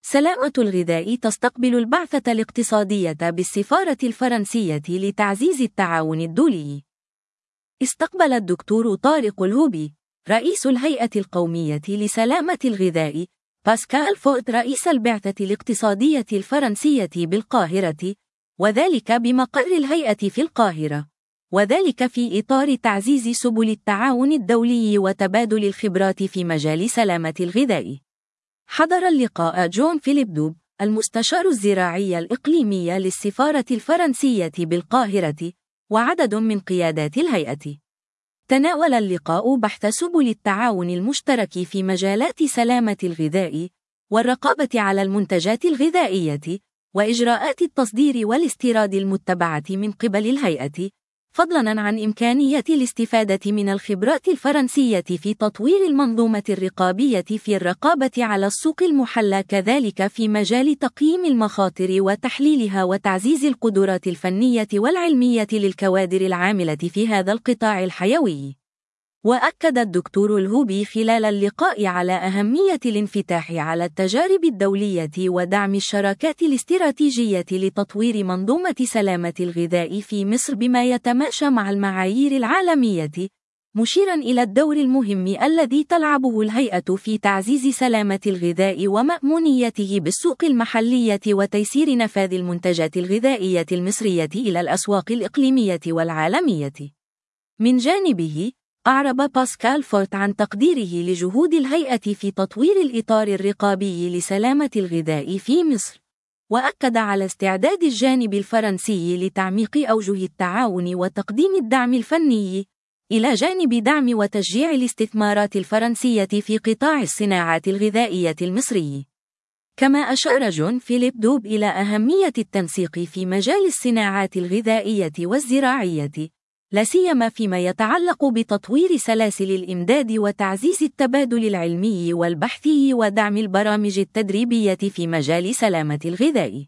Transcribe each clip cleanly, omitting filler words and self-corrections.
سلامة الغذاء تستقبل البعثة الاقتصادية بالسفارة الفرنسية لتعزيز التعاون الدولي. استقبل الدكتور طارق الهوبي، رئيس الهيئة القومية لسلامة الغذاء، باسكال فورت رئيس البعثة الاقتصادية الفرنسية بالقاهرة، وذلك بمقر الهيئة في القاهرة، وذلك في إطار تعزيز سبل التعاون الدولي وتبادل الخبرات في مجال سلامة الغذاء. حضر اللقاء جون فيليب دوب، المستشار الزراعي الإقليمي للسفارة الفرنسية بالقاهرة، وعدد من قيادات الهيئة. تناول اللقاء بحث سبل التعاون المشترك في مجالات سلامة الغذاء، والرقابة على المنتجات الغذائية، وإجراءات التصدير والاستيراد المتبعة من قبل الهيئة، فضلاً عن إمكانية الاستفادة من الخبرات الفرنسية في تطوير المنظومة الرقابية في الرقابة على السوق المحلى، كذلك في مجال تقييم المخاطر وتحليلها وتعزيز القدرات الفنية والعلمية للكوادر العاملة في هذا القطاع الحيوي. وأكد الدكتور الهوبي خلال اللقاء على أهمية الانفتاح على التجارب الدولية ودعم الشراكات الاستراتيجية لتطوير منظومة سلامة الغذاء في مصر بما يتماشى مع المعايير العالمية، مشيرا إلى الدور المهم الذي تلعبه الهيئة في تعزيز سلامة الغذاء ومأمونيته بالسوق المحلية وتيسير نفاذ المنتجات الغذائية المصرية إلى الأسواق الإقليمية والعالمية. من جانبه، أعرب باسكال فورت عن تقديره لجهود الهيئة في تطوير الإطار الرقابي لسلامة الغذاء في مصر، وأكد على استعداد الجانب الفرنسي لتعميق أوجه التعاون وتقديم الدعم الفني، إلى جانب دعم وتشجيع الاستثمارات الفرنسية في قطاع الصناعات الغذائية المصري. كما أشار جون فيليب دوب إلى أهمية التنسيق في مجال الصناعات الغذائية والزراعية، لا سيما فيما يتعلق بتطوير سلاسل الإمداد وتعزيز التبادل العلمي والبحثي ودعم البرامج التدريبية في مجال سلامة الغذاء.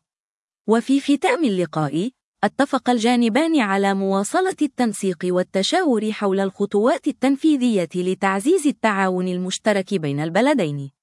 وفي ختام اللقاء، اتفق الجانبان على مواصلة التنسيق والتشاور حول الخطوات التنفيذية لتعزيز التعاون المشترك بين البلدين.